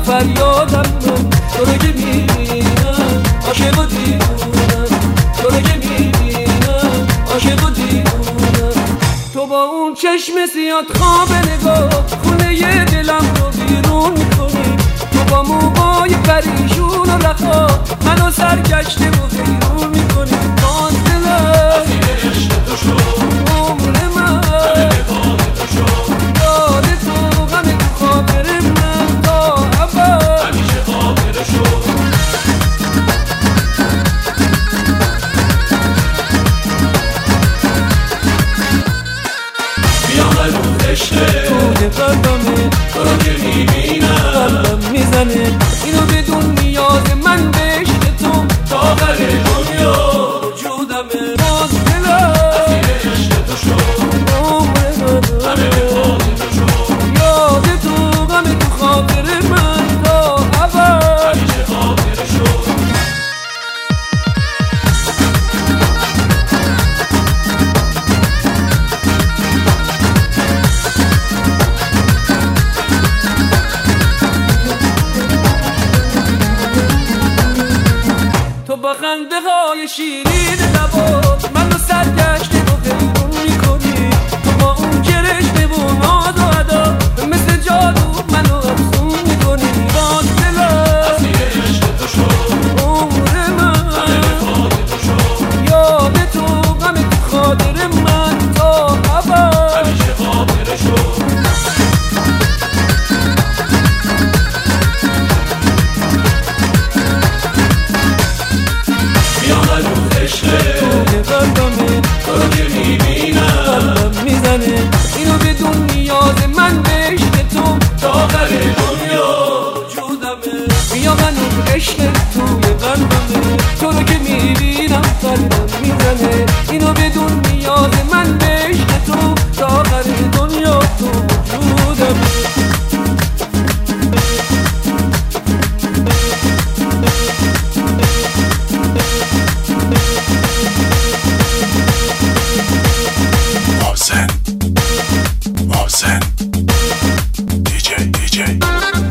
فریادم من تو رو که میبینم عاشق و دیوونم تو رو که میبینم عاشق و دیوونم تو با اون چشم سیاد خواب نگاه خونه ی دلم رو بیرون میکنی تو با موهای پریشون و رخا منو سرگشته و بیرون میکنی آن دلم اسیر عشق تو شد عمر من همه به خاطر تو شد یاد تو غم تو خاطر من تا ابد همیشه خاطر شد بیام قلب عشقه توی قلبمه تو رو که میبینم قلبم میزنه اینو بدون نیاز من به عشق تو تا آخر دنیا وجودمه باز دلم اسیر عشق تو شد عمر من همه به خاطر تو شد یاد تو غم تو خاطر من تا ابد همیشه خاطر شد تو با خنده های شیرین لبات منو سرگشته و حیرون میکنی تو با اون کرشته و ناز و ادا مثل جادو منو افسون میکنی باز دلم اسیر عشق تو شد عمر من همه به خاطر تو شد یاد تو غم تو خاطر من تا ابد همیشه خاطر شد توی قلبمه تو رو که میبینم قلبم میزنه اینو بدون نیاز من به عشق تو تا آخر دنیا وجودمه بیا منو عشق توی قلبمه تو رو که میبینم قلبم میزنه اینو بدون نیاز من به عشق تو تا آخر دنیا تو وجودمه محسن دیجی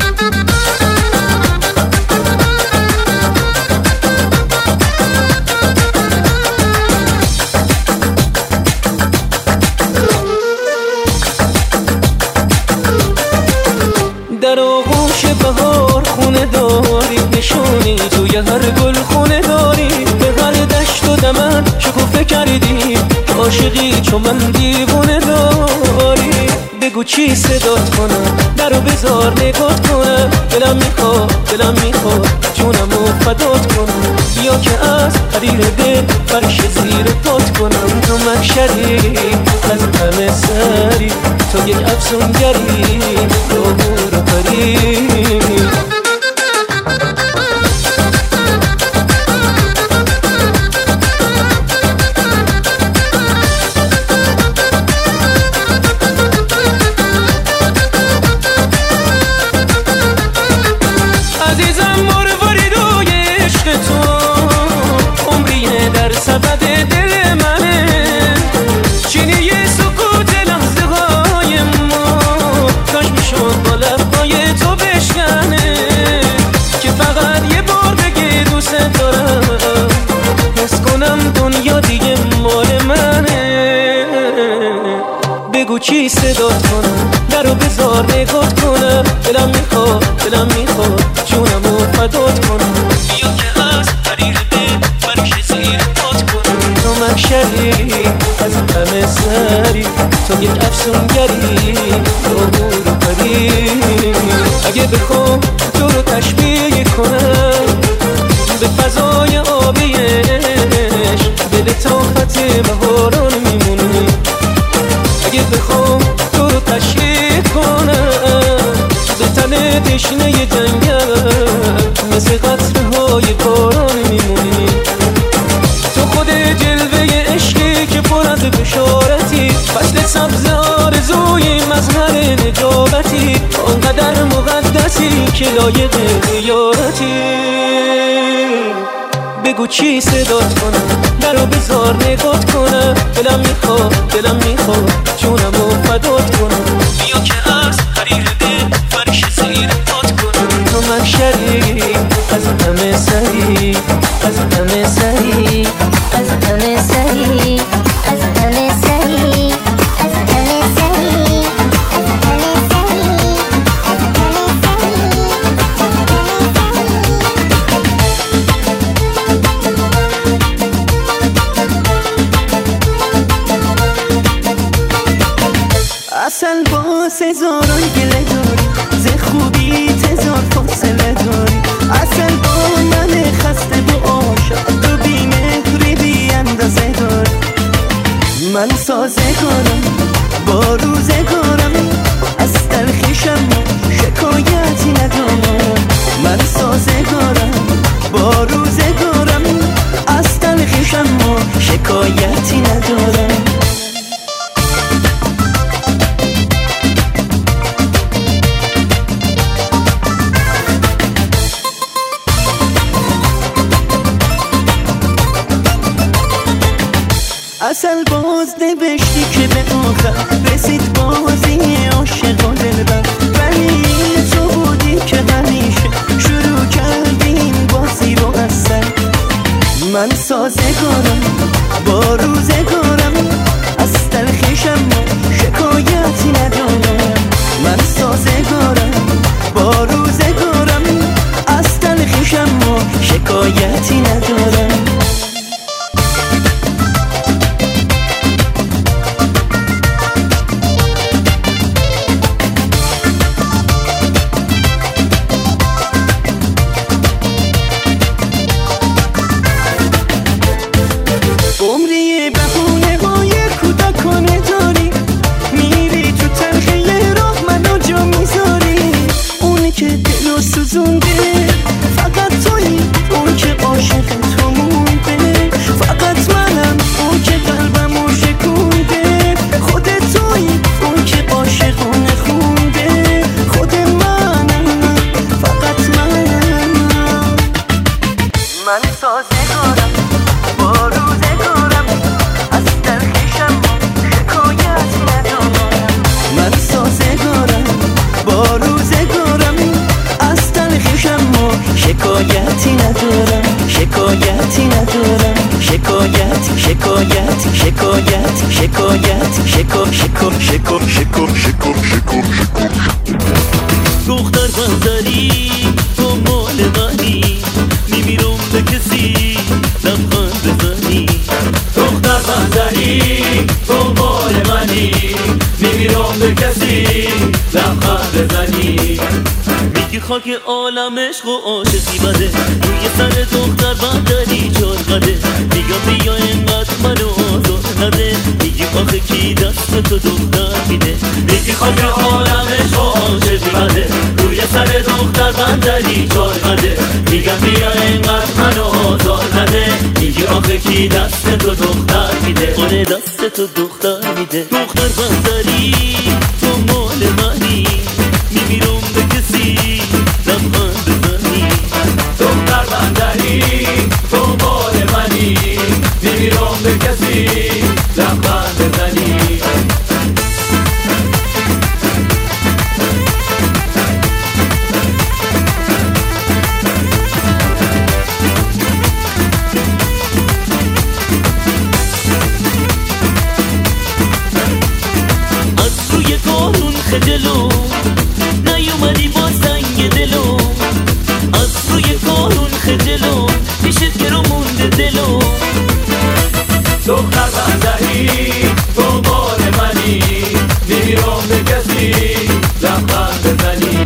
در آغوش بهار خونه داری نشونی توی هر گل خونه داری به هر دشت و دمن شکوفه کردی عاشقی چون من دیوونه داری بگو چی صدات کنم درو بذار نگات کنم دلم میخواد جونمو فدات کنم بیا که از حریر دل فرش زیر پات کنم تو محشری از همه سری تو یک افسونگری تو رو پری بگو چی صدات کنم درو بذار نگات کنم دلم میخواد جونمو فدات کنم بیا که از حریر دل فرش زیر پات کنم تو محشری از همه سری تو یک افسونگری تو رو پری اگه بخوام تو رو تشبیه کنم به فضای آبی عشق به لطافت بهاران میمونی اگه بخوام تو رو تشریح کنم به تن تشنه جنگل مثل قطرهای باران میمونی تو خود جلوه عشقی که پر از بشارتی فصل سبز آرزوی مظهر نجابتی آنقدر مقدسی که لایق زیارتی بگو چی صدات کنم درو بذار نگات کنم دلم میخواد جونمو فدات کنم بیا که از حریر دل فرش زیر پات کنم تو باز هزاران گله داری، ز خوبی هزار فاصله داری. اصل با من خسته و عاشق، تو بی مهری بی اندازه داری. من سازگارم با روزگارم، از تلخیشم شکایتی ندارم. من سازگارم با روزگارم، از تلخیشم شکایتی ندارم. اصل باز نوشتی که به آخر رسید بازی عاشق و دلبر، ولی تو بودی که همیشه شروع کردیم بازی رو اصل. من سازگارم با روزگارم، از تلخیشم شکایتی ندارم. من سازگارم با روزگارم، از تلخیشم شکایتی ندارم. عمری بهونه های کودکانه داری، میری تو تلخی راه منو جا میذاری. اونی که دلو سوزونده فقط تویی، اون که عاشق تو مونده فقط منم، اون که قلبمو شکونده خودت تویی، اون که عاشقانه خونده خود منم، فقط منم. من سازگارم با روزگارم، از تلخیشم شکایتی ندارم. من سازگارم با روزگارم، از تلخیشم شکایتی ندارم. شکایتی ندارم. شکایت شکایت شکایت شکایت دختر بندری تو مال منی، میمیرم به کسی لبخند بزنی. دختر بندری تو مال منی، میمیرم به کسی لبخند بزنی. میگی خاک عالم عشق و عاشقی بده، روی سر دختر بندری چرقده. میگم بیا اینقدر منو آزار نده، میگی آخه کی دست تو دختر میده. میگی خاک عالم عشق و عاشقی بده، روی سر دختر بندری چرقده. میگم بیا اینقدر منو آزار نده، میگی آخه کی دست تو دختر میده. آره دست تو دختر میده. دختر بندری تو مال منی، میمیرم به کسی لبخند بزنی. دختر بندری تو مال منی، میمیرم به کسی لبخند بزنی. از روی کارون خجلو نیومدی با سنگ دلو، از روی کارون خجلو پیشت گرو مونده دلو. دختر بندری تو مال منی، میمیرم به کسی لبخند بزنی.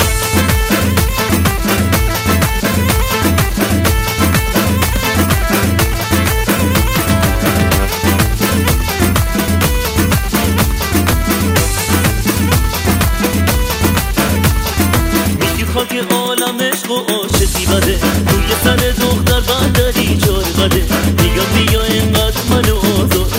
خاک عالم عشق و عاشقی بده، روی سر دختر بندری چرقده. میگم بیا اینقدر منو آزار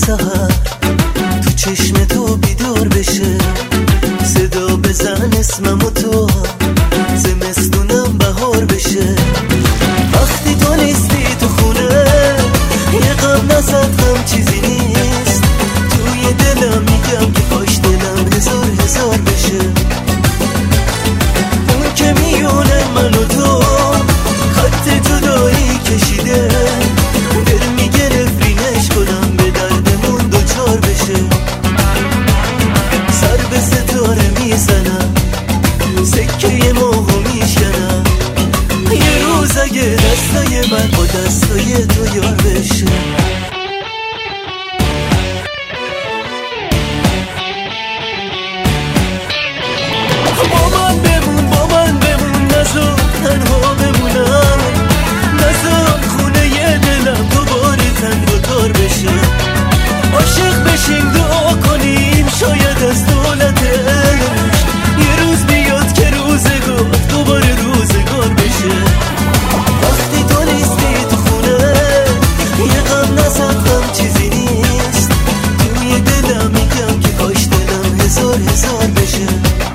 سحر تو چشم تو بیدار بشه، صدا بزن اسمم و تو زمستونم بهار بشه. وقتی تو نیستی تو خونه یه غم نزد غم چیزی نیست، توی دلم میگم که کاش دلم هزار هزار بشه. اون که میونه من و تو خط جدایی کشیده، دل میگه نفرینش کنم به دردمون دوچار بشه. سر به ستاره میزنم، سکه ماهو میشکنم، یه روز اگه دستای من با دستای تو یار بشه. با من بمون نزار تنها بمونم، نزار خونه یه دلم دوباره تنگ و تار بشه. عاشق بشیم دعا کنیم شاید از دولتش یه روز بیاد که روزگار دوباره روزگار بشه. وقتی تو نیستی تو خونه یه غم نزد غم چیزی نیست، توی دلم میگم که کاش دلم هزار هزار بشه.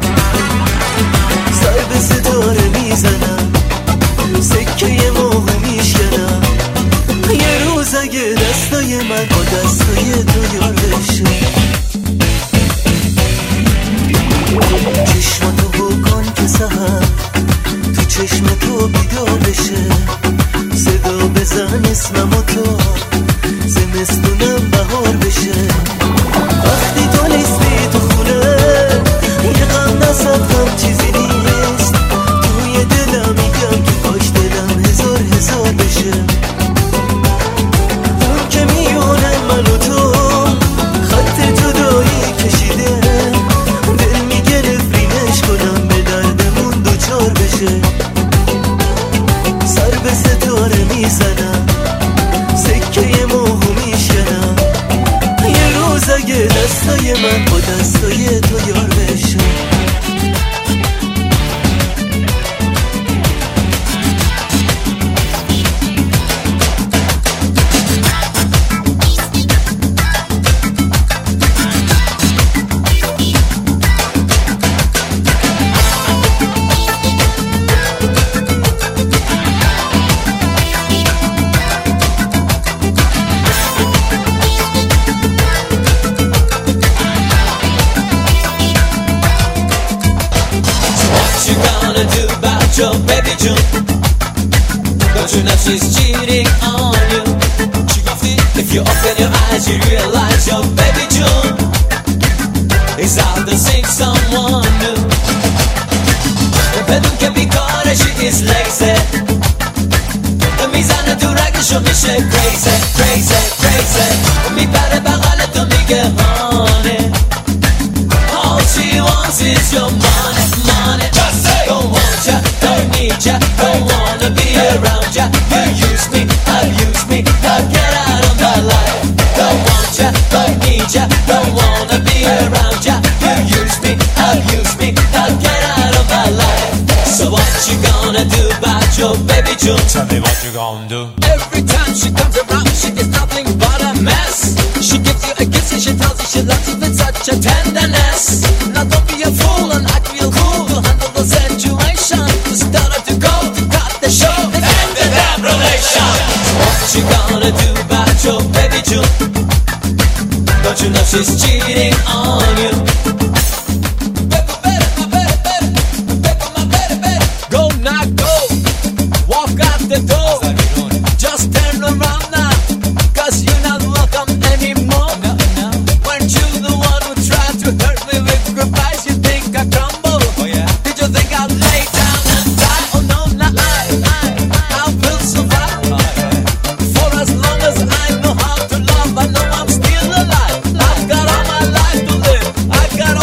سر به ستاره میزنم، سکه ماهو میشکنم، یه روز اگه دستای من با دستای تو یار بشه. چشماتو بکن که سحر تو چشم تو بیدار بشه، صدا بزن اسمم و تو زمستونم بهار بشه. وقتی تو نیستی تو خونه یه غم نزد غم چیزی نیست، توی دلم میگم که کاش دلم هزار هزار بشه. اون که میونه من و تو خط جدایی کشیده، دل میگه نفرینش کنم به دردمون دوچار بشه. سر به ستاره میزنم، سکه ماهو میشکنم، یه روز اگه دستای من با دستای تو یار بشه. Your baby June, don't you know she's cheating on you? If you open your eyes you realize your baby June is out to seek someone new. بدون که بیکاره she is lazy, میزنه تو رگشو میشه crazy crazy crazy، میپره بغل تو میگه honey, all she wants is your money money. Just say don't want ya, don't need ya, don't wanna be around ya. You use me, abuse me, now get out of my life. Don't want ya, don't need ya, don't wanna be around ya. You use me, abuse me, now get out of my life. So what you gonna do about your baby June? Tell me what you gonna do. Every time she comes around she is nothing but a mess. She gives you a kiss and she tells you she loves you with such a tenderness. Now don't be a fool and act real cool to handle the situation. Started to go to cut the show and end the damn relation. What you gonna do about your baby June? Don't you know she's cheating on you? Go now go, walk out the door. Just turn around now, cause you're not welcome anymore. Weren't you the one who tried to hurt me with goodbyes? You think I crumble? Did you think I'd lay down and die? Oh no, not I will survive. For as long as I know how to love, I know I'm still alive. I've got all my life to live, I got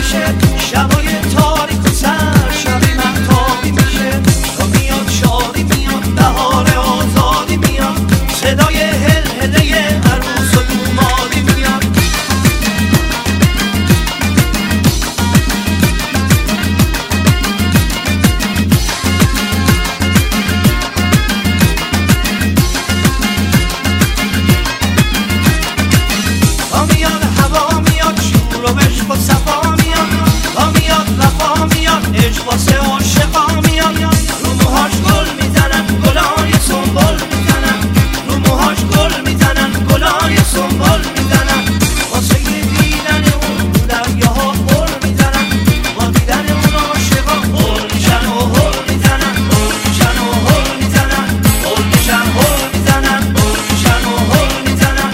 میشه شبای تاریک و سر شبی مهتابی میشه تا میاد شادی میاد بهار آزادی میاد صدای هلهله عروس و دومادی میاد تا میاد هوا میاد شور و عشق و صفا میاد تا میاد وفا میاد عشق واسه عاشقا میاد رو موهاش گل میزنن گلای سنبل میزنن رو موهاش گل میزنن گلای سنبل میزنن واسه دیدن اون دریاها غر میزنن با دیدن اون عاشقا غر میشن و هر میزنن غر میشن و هر میزنن غر میشن هر میزنن غر میشن و هر میزنن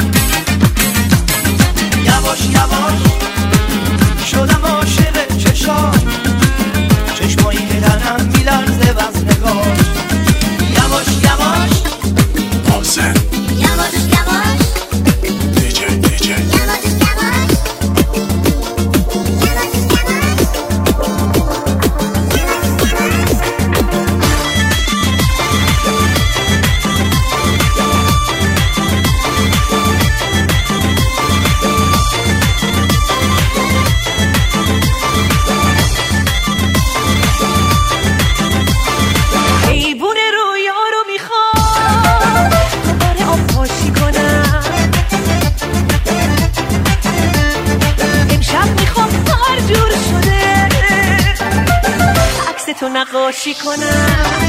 یواش یواش شدم عاشق چشام چشمایی که تنم میلرزه وز نگاش یواش یواش محسن یواش یواش دیجی یواش یواش حیوون رویا رو میخوام دوباره آب پاشی کنم امشب میخوام هر جور شده عکس تو نقاشی کنم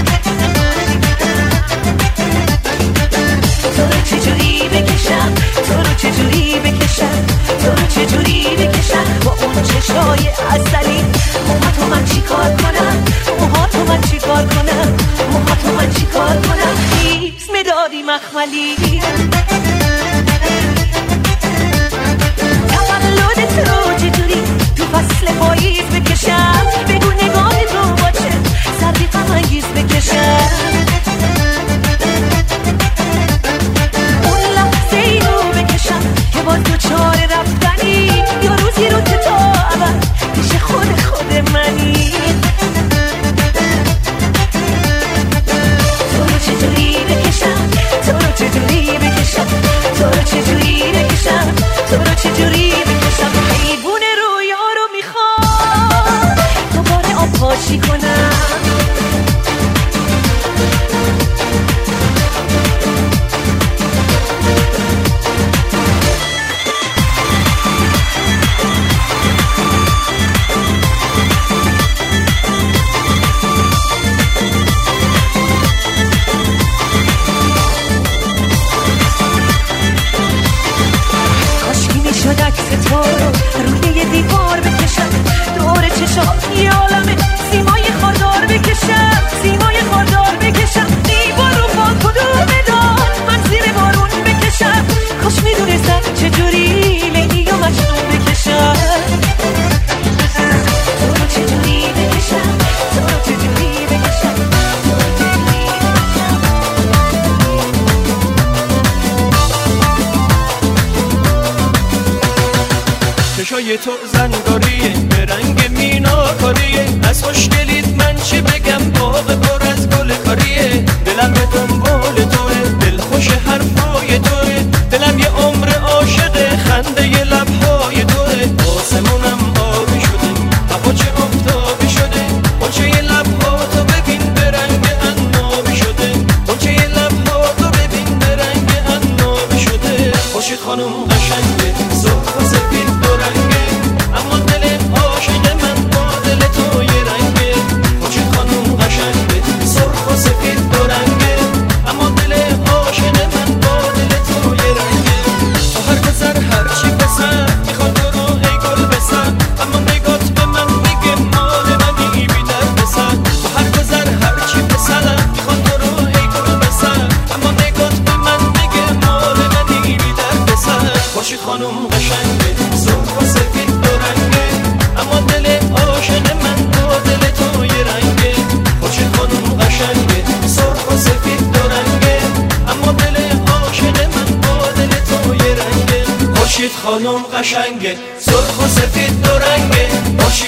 تو رو چجوری بکشم تو رو چجوری بکشم تو رو چجوری بکشم با اون چشای عسلی موهاتو من چی کار کنم موهاتو من چی کار کنم موهاتو من چی کار کنم خیز مدادی مخملی تولد تو چجوری تو فصل پاییز بکشم بگو نگاه تو باشه سردی غم انگیز بکشم اون لحظه ای رو بکشم که باز دوچار رفتنی یا روزی رو که تا ابد پیش خود منی تو رو چجوری بکشم تو رو چجوری بکشم تو رو چجوری بکشم تو رو چجوری بکشم حیوون رویا رو میخوام دوباره آب پاشی کنم کاشکی میشد عکس تو رو روی یه دیوار بکشم دور چشام یه عالمه سیمای خاردار بکشم سیمای خاردار بکشم دیوار رو با کدوم دار من زیر بارون بکشم کاش میدونستم چجوری لیلی و مجنون بکشم تو رو چجوری بکشم تو رو چجوری بکشم تو رو چجوری بکشم چشای تو زنگاریه به رنگ میناکاریه از خوشگلیت من چی بگم باغ پر از گل کاریه دلم به دنبال توه دل خوش حرفای توه دلم یه عمر عاشق خنده ی لبهای توه آسمونم آبی شده هوا چه آفتابی شده قنچه ی لبها تو ببین به رنگ عنابی شده قنچه ی لبها تو ببین به رنگ عنابی شده خوشی خانم قشنگه سرخ و سفید دو رنگه اما دل عاشق من با دل تو یه رنگه خوشی خانم قشنگه سرخ و سفید دو رنگه اما دل عاشق من با دل تو یه رنگه تو هر گذر هر چی بسر میخواد تو رو ای گل بسر اما نگات به من میگه مال منی بی در بسر تو هر گذر هر چی بسر میخواد تو رو ای گل بسر اما نگات به من میگه مال منی بی در بسر خوشی خانم قشنگه سرخ و سفید دو رنگه اما دل عاشق من با دل تو یه رنگه خوشی خانم قشنگه سرخ و سفید دو رنگه اما دل عاشق من با دل تو یه رنگه خوشید خانم قشنگه سرخ و سفید دو رنگه خوشید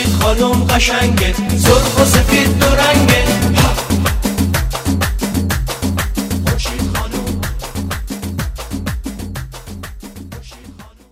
قشنگت، سرخ